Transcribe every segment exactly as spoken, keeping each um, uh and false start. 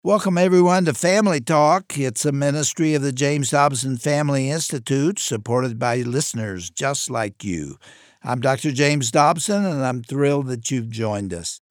Welcome, everyone, to Family Talk. It's a ministry of the James Dobson Family Institute, supported by listeners just like you. I'm Doctor James Dobson, and I'm thrilled that you've joined us.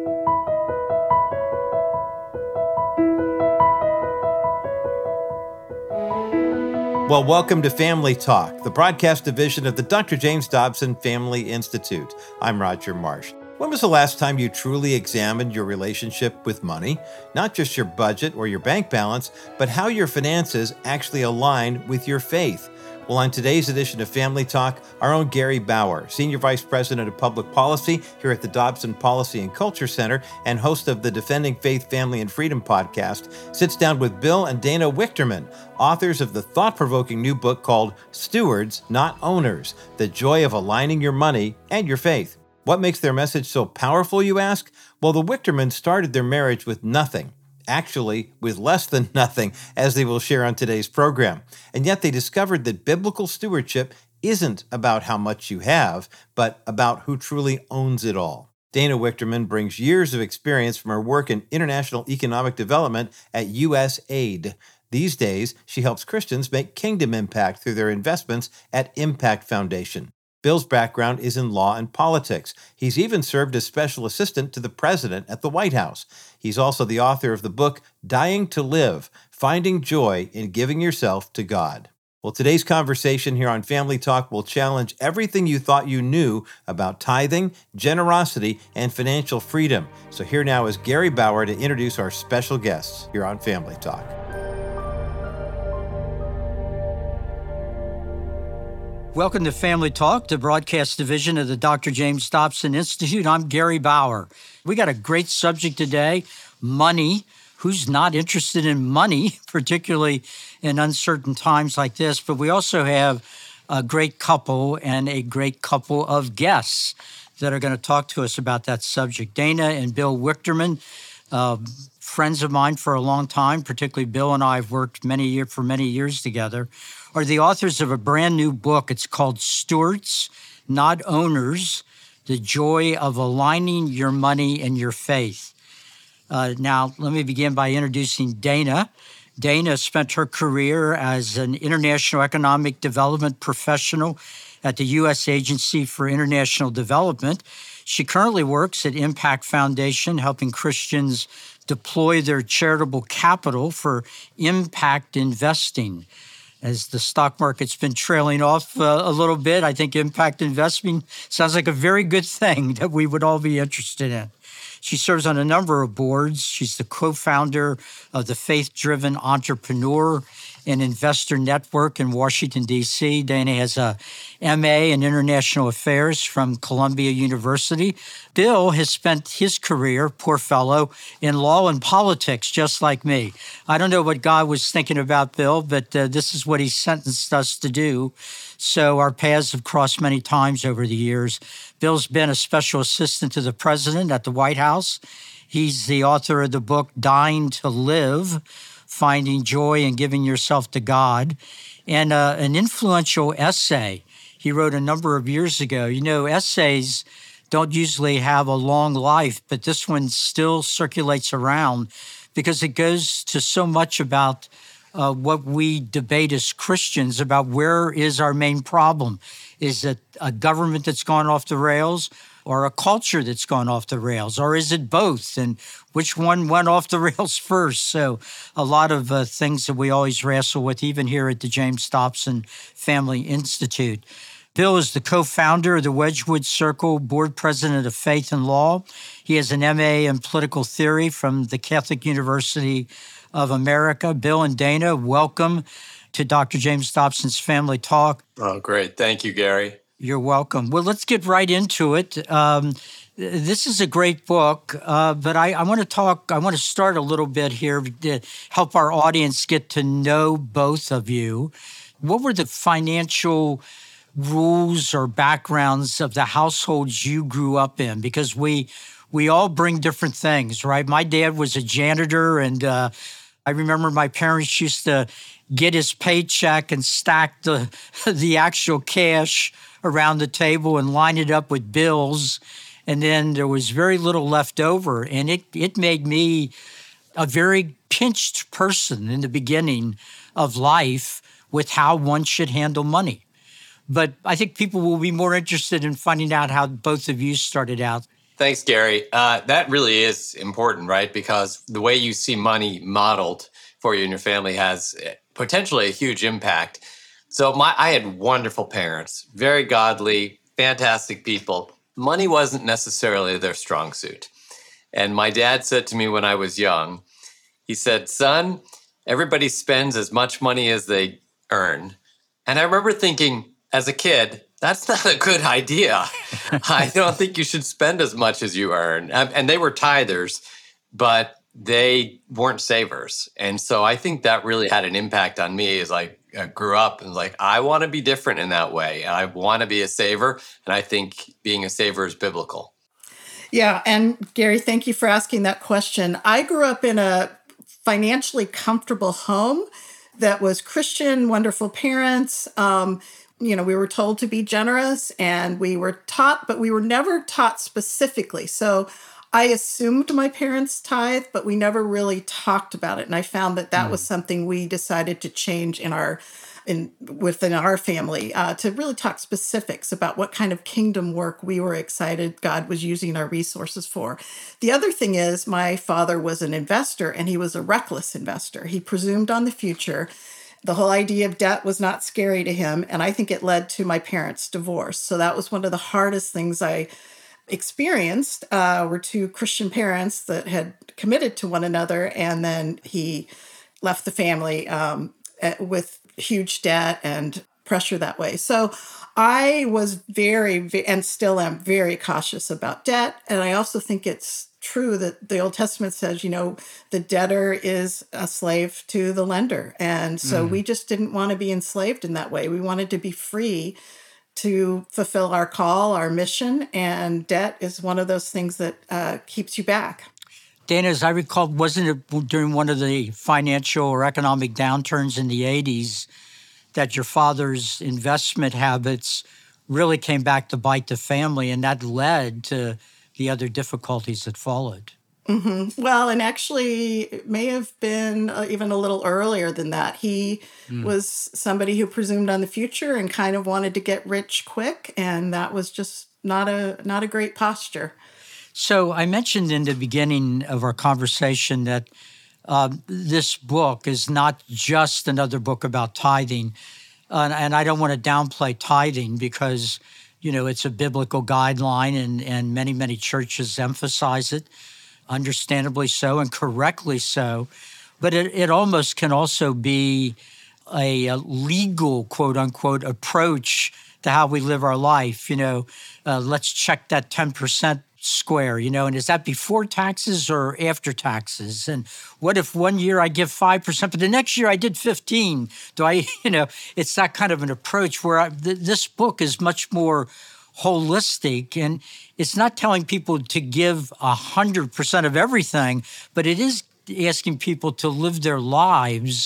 Well, welcome to Family Talk, the broadcast division of the Doctor James Dobson Family Institute. I'm Roger Marsh. When was the last time you truly examined your relationship with money? Not just your budget or your bank balance, but how your finances actually align with your faith. Well, on today's edition of Family Talk, our own Gary Bauer, Senior Vice President of Public Policy here at the Dobson Policy and Culture Center and host of the Defending Faith, Family, and Freedom podcast, sits down with Bill and Dana Wichterman, authors of the thought-provoking new book called Stewards, Not Owners: The Joy of Aligning Your Money and Your Faith. What makes their message so powerful, you ask? Well, the Wichtermans started their marriage with nothing. Actually, with less than nothing, as they will share on today's program. And yet they discovered that biblical stewardship isn't about how much you have, but about who truly owns it all. Dana Wichterman brings years of experience from her work in international economic development at U S A I D. These days, she helps Christians make kingdom impact through their investments at Impact Foundation. Bill's background is in law and politics. He's even served as special assistant to the president at the White House. He's also the author of the book, Dying to Live: Finding Joy in Giving Yourself to God. Well, today's conversation here on Family Talk will challenge everything you thought you knew about tithing, generosity, and financial freedom. So here now is Gary Bauer to introduce our special guests here on Family Talk. Welcome to Family Talk, the broadcast division of the Doctor James Dobson Institute. I'm Gary Bauer. We got a great subject today, money. Who's not interested in money, particularly in uncertain times like this? But we also have a great couple and a great couple of guests that are going to talk to us about that subject. Dana and Bill Wichterman, uh, friends of mine for a long time, particularly Bill and I have worked many year, for many years together, are the authors of a brand new book. It's called Stewards, Not Owners: The Joy of Aligning Your Money and Your Faith. Uh, now, let me begin by introducing Dana. Dana spent her career as an international economic development professional at the U S Agency for International Development. She currently works at Impact Foundation, helping Christians deploy their charitable capital for impact investing. As the stock market's been trailing off uh, a little bit, I think impact investing sounds like a very good thing that we would all be interested in. She serves on a number of boards. She's the co-founder of the Faith-Driven Entrepreneur and Investor Network in Washington, D C. Dana has a M A in International Affairs from Columbia University. Bill has spent his career, poor fellow, in law and politics, just like me. I don't know what God was thinking about Bill, but uh, this is what he sentenced us to do. So our paths have crossed many times over the years. Bill's been a special assistant to the president at the White House. He's the author of the book, Dying to Live: Finding Joy in Giving Yourself to God, and uh, an influential essay he wrote a number of years ago. You know, essays don't usually have a long life, but this one still circulates around because it goes to so much about uh, what we debate as Christians about where is our main problem. Is it a government that's gone off the rails, or a culture that's gone off the rails, or is it both? And which one went off the rails first? So a lot of uh, things that we always wrestle with, even here at the James Dobson Family Institute. Bill is the co-founder of the Wedgwood Circle, board president of Faith and Law. He has an M A in political theory from the Catholic University of America. Bill and Dana, welcome to Doctor James Dobson's Family Talk. Oh, great. Thank you, Gary. You're welcome. Well, let's get right into it. Um, this is a great book, uh, but I, I want to talk, I want to start a little bit here to help our audience get to know both of you. What were the financial rules or backgrounds of the households you grew up in? Because we we all bring different things, right? My dad was a janitor, and uh, I remember my parents used to get his paycheck and stack the the actual cash around the table and line it up with bills. And then there was very little left over. And it, it made me a very pinched person in the beginning of life with how one should handle money. But I think people will be more interested in finding out how both of you started out. Thanks, Gary. Uh, that really is important, right? Because the way you see money modeled for you and your family has potentially a huge impact. So my, I had wonderful parents, very godly, fantastic people. Money wasn't necessarily their strong suit. And my dad said to me when I was young, he said, son, everybody spends as much money as they earn. And I remember thinking as a kid, that's not a good idea. I don't think you should spend as much as you earn. And they were tithers, but they weren't savers. And so I think that really had an impact on me as I grew up and was like, I want to be different in that way. I want to be a saver. And I think being a saver is biblical. Yeah. And Gary, thank you for asking that question. I grew up in a financially comfortable home that was Christian, wonderful parents. Um, you know, we were told to be generous and we were taught, but we were never taught specifically. So I assumed my parents tithe, but we never really talked about it. And I found that that mm. was something we decided to change in our in within our family, uh, to really talk specifics about what kind of kingdom work we were excited God was using our resources for. The other thing is my father was an investor, and he was a reckless investor. He presumed on the future. The whole idea of debt was not scary to him, and I think it led to my parents' divorce. So that was one of the hardest things I experienced. Uh, were two Christian parents that had committed to one another, and then he left the family um, with huge debt and pressure that way. So I was very, and still am very cautious about debt. And I also think it's true that the Old Testament says, you know, the debtor is a slave to the lender. And so mm. we just didn't want to be enslaved in that way. We wanted to be free to fulfill our call, our mission. And debt is one of those things that uh, keeps you back. Dana, as I recall, wasn't it during one of the financial or economic downturns in the eighties that your father's investment habits really came back to bite the family, and that led to the other difficulties that followed? Mm-hmm. Well, and actually, it may have been uh, even a little earlier than that. He mm. was somebody who presumed on the future and kind of wanted to get rich quick, and that was just not a not a great posture. So I mentioned in the beginning of our conversation that uh, this book is not just another book about tithing. Uh, and I don't want to downplay tithing because, you know, it's a biblical guideline and, and many, many churches emphasize it, understandably so and correctly so. But it, it almost can also be a, a legal, quote unquote, approach to how we live our life. You know, uh, let's check that ten percent square, you know, and is that before taxes or after taxes? And what if one year I give five percent, but the next year I did fifteen? Do I, you know, it's that kind of an approach where I, th- this book is much more holistic, and it's not telling people to give one hundred percent of everything, but it is asking people to live their lives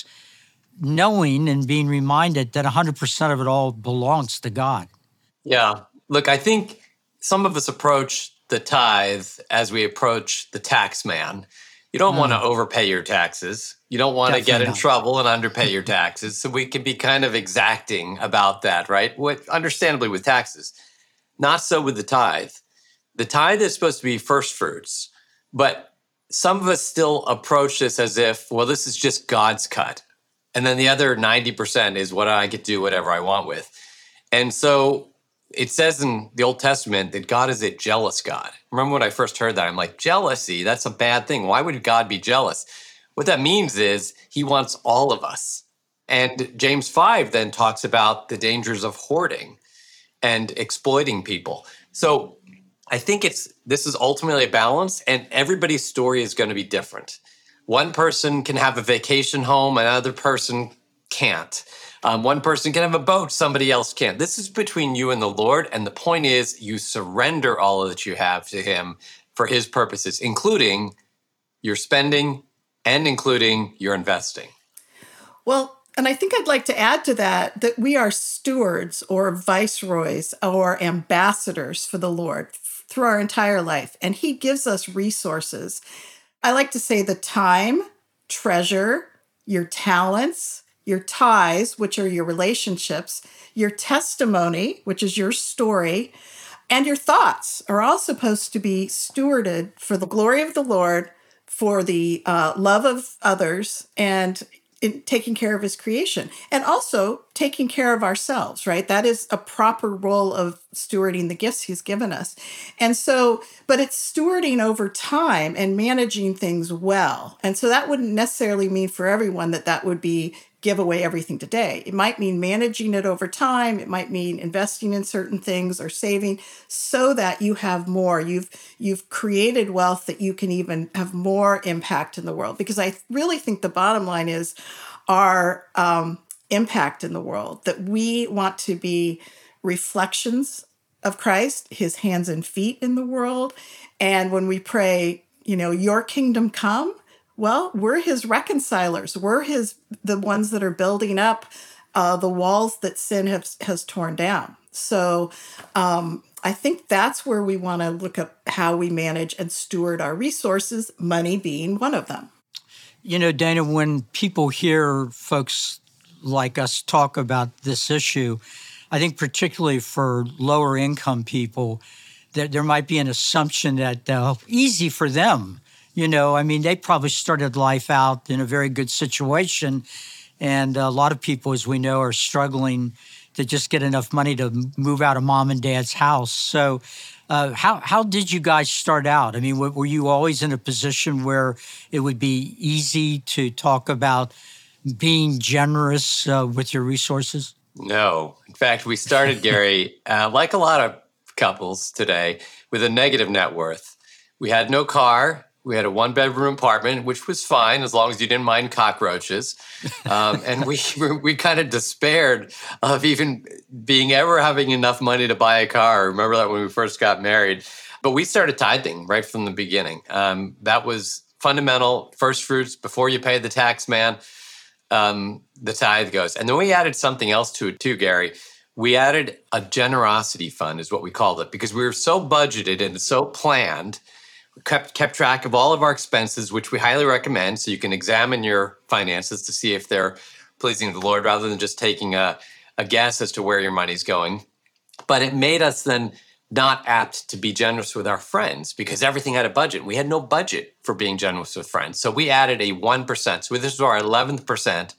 knowing and being reminded that one hundred percent of it all belongs to God. Yeah. Look, I think some of us approach the tithe as we approach the tax man. You don't mm. want to overpay your taxes. You don't want Definitely to get in not. trouble and underpay your taxes. So we can be kind of exacting about that, right? What, understandably with taxes. Not so with the tithe. The tithe is supposed to be first fruits, but some of us still approach this as if, well, this is just God's cut. And then the other ninety percent is what I get to do whatever I want with. And so it says in the Old Testament that God is a jealous God. Remember when I first heard that, I'm like, jealousy, that's a bad thing. Why would God be jealous? What that means is he wants all of us. And James five then talks about the dangers of hoarding and exploiting people. So I think it's this is ultimately a balance, and everybody's story is going to be different. One person can have a vacation home, another person can't. Um, one person can have a boat, somebody else can't. This is between you and the Lord, and the point is you surrender all that you have to him for his purposes, including your spending and including your investing. Well, and I think I'd like to add to that that we are stewards or viceroys or ambassadors for the Lord through our entire life, and he gives us resources. I like to say the time treasure, your talents, your ties, which are your relationships, your testimony, which is your story, and your thoughts are all supposed to be stewarded for the glory of the Lord, for the uh, love of others, and in taking care of his creation, and also taking care of ourselves, right? That is a proper role of stewarding the gifts he's given us. And so, but it's stewarding over time and managing things well. And so that wouldn't necessarily mean for everyone that that would be give away everything today. It might mean managing it over time. It might mean investing in certain things or saving so that you have more. You've you've created wealth that you can even have more impact in the world. Because I really think the bottom line is our um, impact in the world, that we want to be reflections of Christ, his hands and feet in the world. And when we pray, you know, your kingdom come, well, we're his reconcilers. We're his the ones that are building up uh, the walls that sin has, has torn down. So um, I think that's where we want to look at how we manage and steward our resources, money being one of them. You know, Dana, when people hear folks like us talk about this issue, I think particularly for lower income people, that there might be an assumption that uh, easy for them. You know, I mean, they probably started life out in a very good situation. And a lot of people, as we know, are struggling to just get enough money to move out of mom and dad's house. So uh, how how did you guys start out? I mean, w- were you always in a position where it would be easy to talk about being generous uh, with your resources? No. In fact, we started, Gary, uh, like a lot of couples today, with a negative net worth. We had no car. We had a one-bedroom apartment, which was fine as long as you didn't mind cockroaches. Um, and we we kind of despaired of even being ever having enough money to buy a car. I remember that when we first got married. But we started tithing right from the beginning. Um, that was fundamental, first fruits, before you pay the tax man, um, the tithe goes. And then we added something else to it too, Gary. We added a generosity fund is what we called it, because we were so budgeted and so planned. Kept, kept track of all of our expenses, which we highly recommend. So you can examine your finances to see if they're pleasing to the Lord rather than just taking a, a guess as to where your money's going. But it made us then not apt to be generous with our friends because everything had a budget. We had no budget for being generous with friends. So we added a one percent. So this was our eleventh percent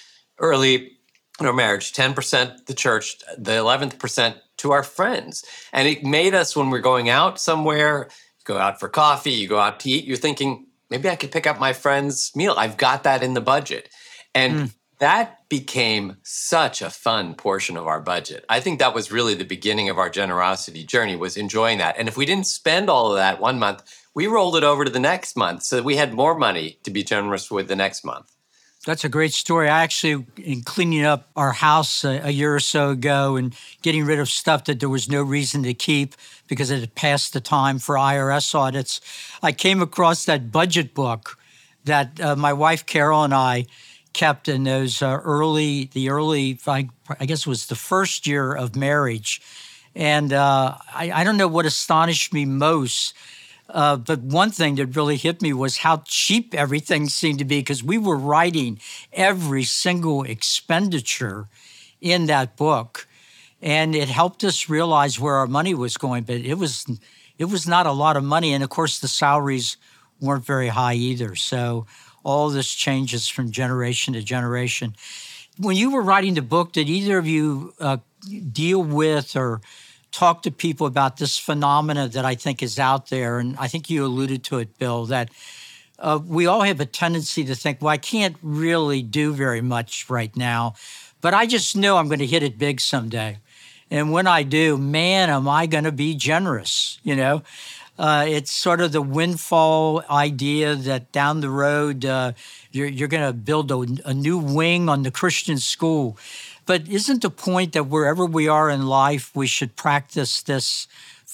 early in our marriage, ten percent the church, the eleventh percent to our friends. And it made us, when we're going out somewhere, go out for coffee, you go out to eat, you're thinking, maybe I could pick up my friend's meal. I've got that in the budget. And mm. that became such a fun portion of our budget. I think that was really the beginning of our generosity journey, was enjoying that. And if we didn't spend all of that one month, we rolled it over to the next month so that we had more money to be generous with the next month. That's a great story. I actually, in cleaning up our house a, a year or so ago and getting rid of stuff that there was no reason to keep because it had passed the time for I R S audits, I came across that budget book that uh, my wife Carol and I kept in those uh, early, the early, I, I guess it was the first year of marriage. And uh, I, I don't know what astonished me most. Uh, but one thing that really hit me was how cheap everything seemed to be, because we were writing every single expenditure in that book, and it helped us realize where our money was going. But it was it was not a lot of money, and of course the salaries weren't very high either. So all this changes from generation to generation. When you were writing the book, did either of you uh, deal with or talk to people about this phenomena that I think is out there? And I think you alluded to it, Bill, that uh, we all have a tendency to think, well, I can't really do very much right now, but I just know I'm going to hit it big someday. And when I do, man, am I going to be generous, you know? Uh, it's sort of the windfall idea that down the road, uh, you're, you're going to build a, a new wing on the Christian school. But isn't the point that wherever we are in life, we should practice this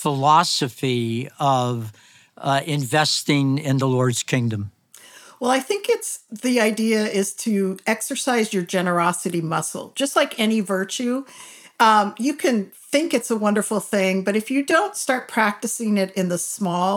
philosophy of uh, investing in the Lord's kingdom? Well, I think it's the idea is to exercise your generosity muscle, just like any virtue. Um, you can think it's a wonderful thing, but if you don't start practicing it in the small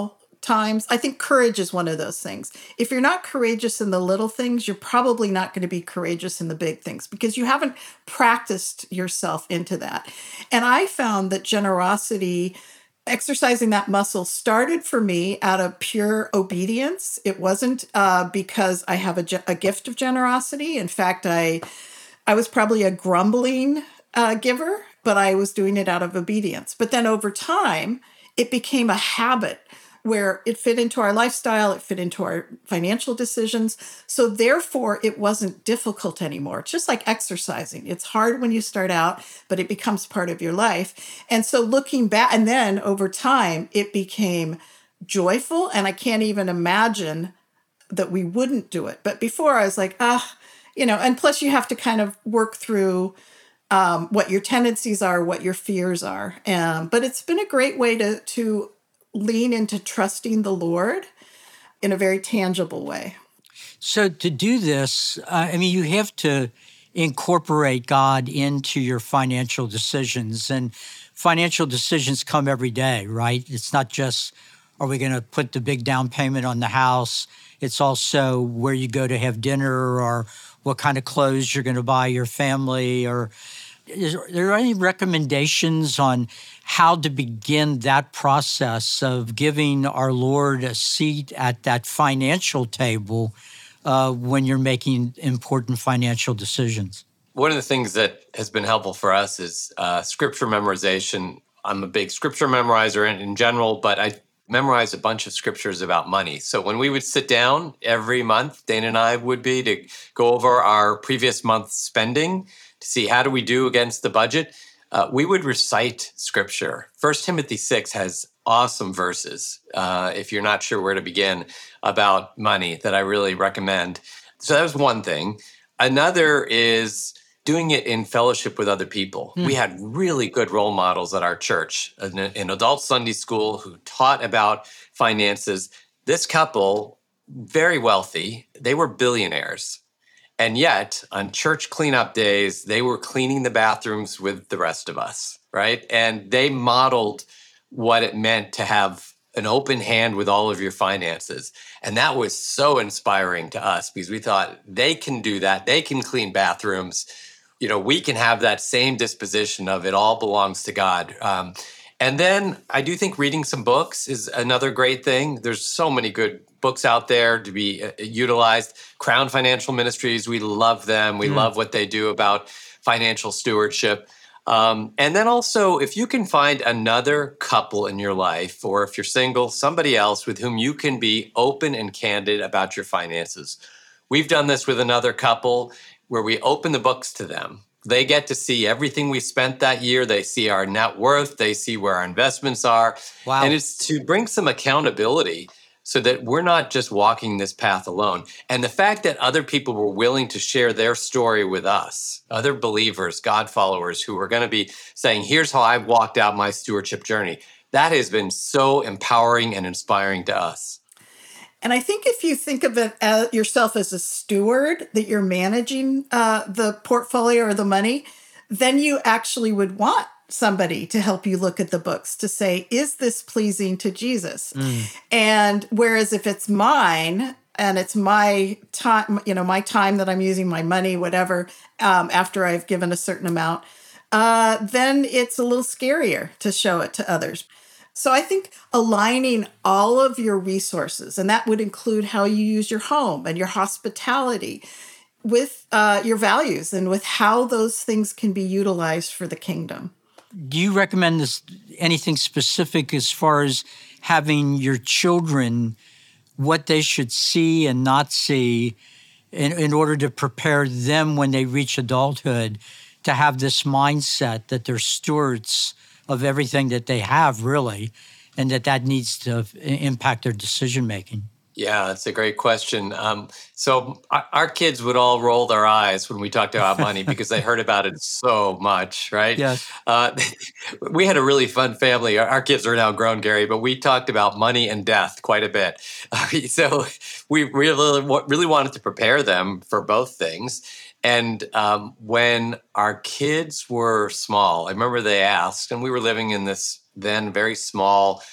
times. I think courage is one of those things. If you're not courageous in the little things, you're probably not going to be courageous in the big things because you haven't practiced yourself into that. And I found that generosity, exercising that muscle, started for me out of pure obedience. It wasn't uh, because I have a, ge- a gift of generosity. In fact, I I was probably a grumbling uh, giver, but I was doing it out of obedience. But then over time, it became a habit where it fit into our lifestyle, it fit into our financial decisions. So therefore, it wasn't difficult anymore. It's just like exercising. It's hard when you start out, but it becomes part of your life. And so looking back, and then over time, it became joyful. And I can't even imagine that we wouldn't do it. But before I was like, ah, you know, and plus you have to kind of work through um, what your tendencies are, what your fears are. Um, but it's been a great way to to lean into trusting the Lord in a very tangible way. So to do this, uh, I mean, you have to incorporate God into your financial decisions. And financial decisions come every day, right? It's not just, are we going to put the big down payment on the house? It's also where you go to have dinner or what kind of clothes you're going to buy your family. Or is there any recommendations on how to begin that process of giving our Lord a seat at that financial table uh, when you're making important financial decisions? One of the things that has been helpful for us is uh, scripture memorization. I'm a big scripture memorizer in, in general, but I memorized a bunch of scriptures about money. So when we would sit down every month, Dana and I would be to go over our previous month's spending to see how do we do against the budget. Uh, we would recite scripture. First Timothy six has awesome verses, uh, if you're not sure where to begin, about money that I really recommend. So that was one thing. Another is doing it in fellowship with other people. Mm. We had really good role models at our church, an, an adult Sunday school who taught about finances. This couple, very wealthy, they were billionaires. And yet, on church cleanup days, they were cleaning the bathrooms with the rest of us, right? And they modeled what it meant to have an open hand with all of your finances. And that was so inspiring to us because we thought they can do that. They can clean bathrooms. You know, we can have that same disposition of it all belongs to God. Um, and then I do think reading some books is another great thing. There's so many good books out there to be uh, utilized. Crown Financial Ministries, we love them. We mm. love what they do about financial stewardship. Um, and then also, if you can find another couple in your life, or if you're single, somebody else with whom you can be open and candid about your finances. We've done this with another couple where we open the books to them. They get to see everything we spent that year. They see our net worth. They see where our investments are. Wow. And it's to bring some accountability so that we're not just walking this path alone. And the fact that other people were willing to share their story with us, other believers, God followers who were going to be saying, here's how I've walked out my stewardship journey, that has been so empowering and inspiring to us. And I think if you think of it as yourself as a steward, that you're managing uh, the portfolio or the money, then you actually would want somebody to help you look at the books to say, is this pleasing to Jesus? Mm. And whereas if it's mine and it's my time, you know, my time that I'm using, my money, whatever, um, after I've given a certain amount, uh, then it's a little scarier to show it to others. So I think aligning all of your resources, and that would include how you use your home and your hospitality, with uh, your values and with how those things can be utilized for the kingdom. Do you recommend this, anything specific as far as having your children, what they should see and not see in, in order to prepare them when they reach adulthood to have this mindset that they're stewards of everything that they have, really, and that that needs to impact their decision-making? Yeah, that's a great question. Um, so our, our kids would all roll their eyes when we talked about money because they heard about it so much, right? Yes. Uh, we had a really fun family. Our, our kids are now grown, Gary, but we talked about money and death quite a bit. Uh, so we really, really wanted to prepare them for both things. And um, when our kids were small, I remember they asked, and we were living in this then very small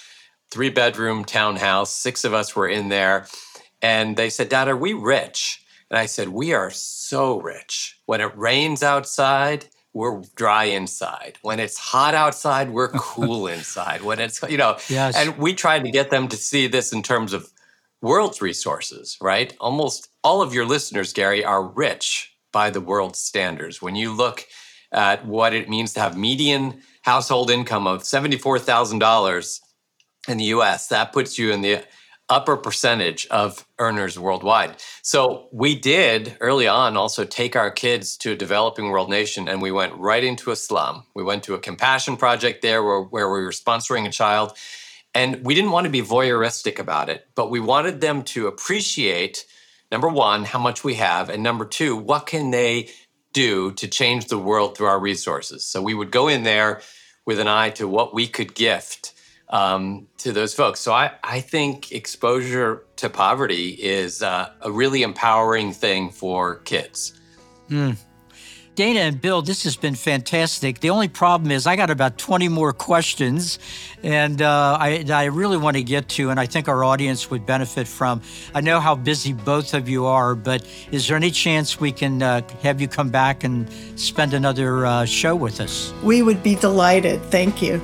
three-bedroom townhouse. Six of us were in there. And they said, Dad, are we rich? And I said, we are so rich. When it rains outside, we're dry inside. When it's hot outside, we're cool inside. When it's, you know, yes. And we tried to get them to see this in terms of world's resources, right? Almost all of your listeners, Gary, are rich by the world's standards. When you look at what it means to have median household income of seventy-four thousand dollars in the U S, that puts you in the upper percentage of earners worldwide. So we did early on also take our kids to a developing world nation, and we went right into a slum. We went to a compassion project there where, where we were sponsoring a child. And we didn't want to be voyeuristic about it, but we wanted them to appreciate, number one, how much we have, and number two, what can they do to change the world through our resources. So we would go in there with an eye to what we could gift um, to those folks. So I, I think exposure to poverty is uh, a really empowering thing for kids. Mm. Dana and Bill, this has been fantastic. The only problem is I got about twenty more questions, and uh, I, I really want to get to, and I think our audience would benefit from. I know how busy both of you are, but is there any chance we can uh, have you come back and spend another uh, show with us? We would be delighted. Thank you.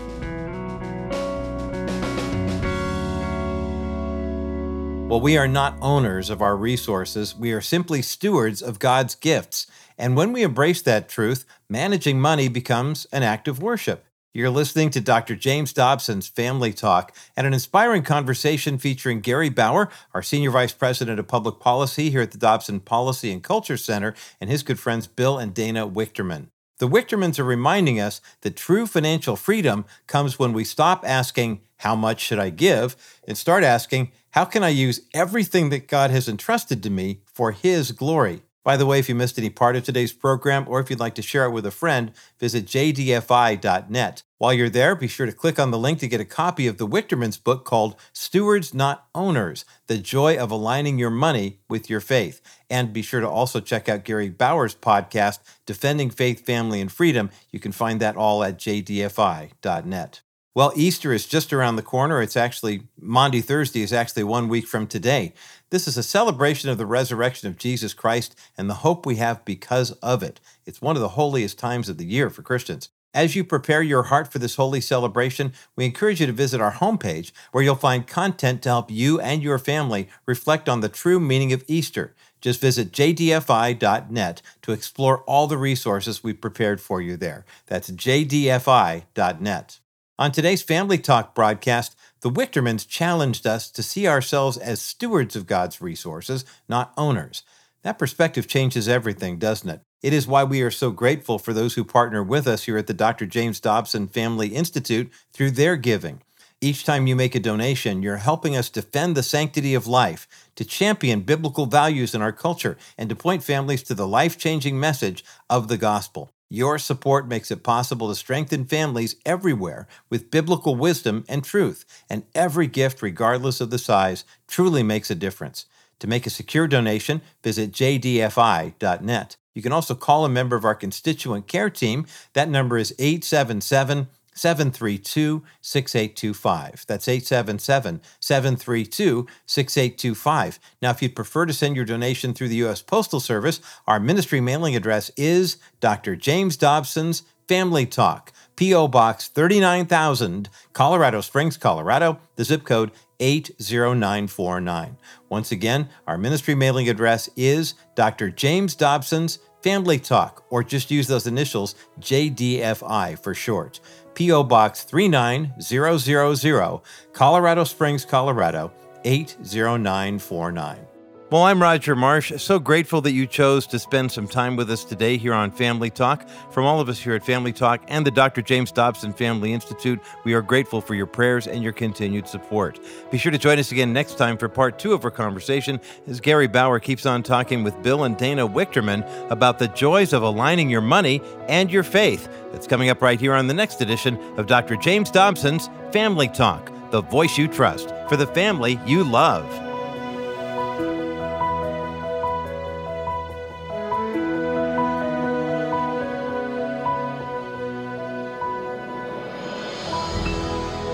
Well, we are not owners of our resources. We are simply stewards of God's gifts. And when we embrace that truth, managing money becomes an act of worship. You're listening to Doctor James Dobson's Family Talk and an inspiring conversation featuring Gary Bauer, our Senior Vice President of Public Policy here at the Dobson Policy and Culture Center, and his good friends Bill and Dana Wichterman. The Wichtermans are reminding us that true financial freedom comes when we stop asking, how much should I give, and start asking, how can I use everything that God has entrusted to me for His glory? By the way, if you missed any part of today's program, or if you'd like to share it with a friend, visit j d f i dot net. While you're there, be sure to click on the link to get a copy of the Wichtermans' book called Stewards Not Owners, The Joy of Aligning Your Money with Your Faith. And be sure to also check out Gary Bauer's podcast, Defending Faith, Family, and Freedom. You can find that all at j d f i dot net. Well, Easter is just around the corner. It's actually, Maundy Thursday is actually one week from today. This is a celebration of the resurrection of Jesus Christ and the hope we have because of it. It's one of the holiest times of the year for Christians. As you prepare your heart for this holy celebration, we encourage you to visit our homepage where you'll find content to help you and your family reflect on the true meaning of Easter. Just visit j d f i dot net to explore all the resources we've prepared for you there. That's j d f i dot net. On today's Family Talk broadcast, the Wichtermans challenged us to see ourselves as stewards of God's resources, not owners. That perspective changes everything, doesn't it? It is why we are so grateful for those who partner with us here at the Doctor James Dobson Family Institute through their giving. Each time you make a donation, you're helping us defend the sanctity of life, to champion biblical values in our culture, and to point families to the life-changing message of the gospel. Your support makes it possible to strengthen families everywhere with biblical wisdom and truth, and every gift, regardless of the size, truly makes a difference. To make a secure donation, visit j d f i dot net. You can also call a member of our constituent care team. That number is eight seven seven, seven three two, six eight two five. That's eight seven seven, seven three two, six eight two five. Now, if you'd prefer to send your donation through the U S Postal Service, our ministry mailing address is Doctor James Dobson's Family Talk, P O. Box thirty-nine thousand, Colorado Springs, Colorado, the zip code eight zero nine four nine. Once again, our ministry mailing address is Doctor James Dobson's Family Talk, or just use those initials, J D F I for short. P O. Box three nine zero zero zero, Colorado Springs, Colorado, eight zero nine four nine. Well, I'm Roger Marsh. So grateful that you chose to spend some time with us today here on Family Talk. From all of us here at Family Talk and the Doctor James Dobson Family Institute, we are grateful for your prayers and your continued support. Be sure to join us again next time for part two of our conversation as Gary Bauer keeps on talking with Bill and Dana Wichterman about the joys of aligning your money and your faith. That's coming up right here on the next edition of Doctor James Dobson's Family Talk, the voice you trust for the family you love.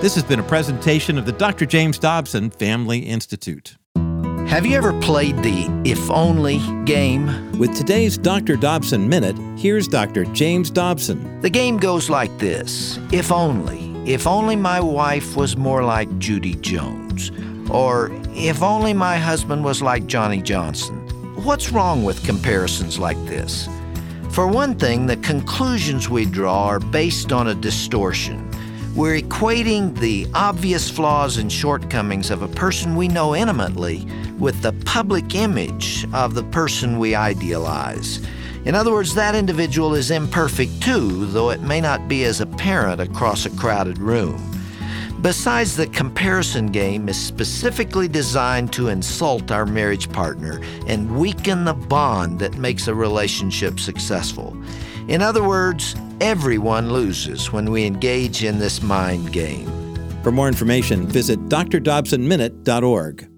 This has been a presentation of the Doctor James Dobson Family Institute. Have you ever played the If Only game? With today's Doctor Dobson Minute, here's Doctor James Dobson. The game goes like this. If only. If only my wife was more like Judy Jones. Or if only my husband was like Johnny Johnson. What's wrong with comparisons like this? For one thing, the conclusions we draw are based on a distortion. We're equating the obvious flaws and shortcomings of a person we know intimately with the public image of the person we idealize. In other words, that individual is imperfect too, though it may not be as apparent across a crowded room. Besides, the comparison game is specifically designed to insult our marriage partner and weaken the bond that makes a relationship successful. In other words, everyone loses when we engage in this mind game. For more information, visit d r dobson minute dot org.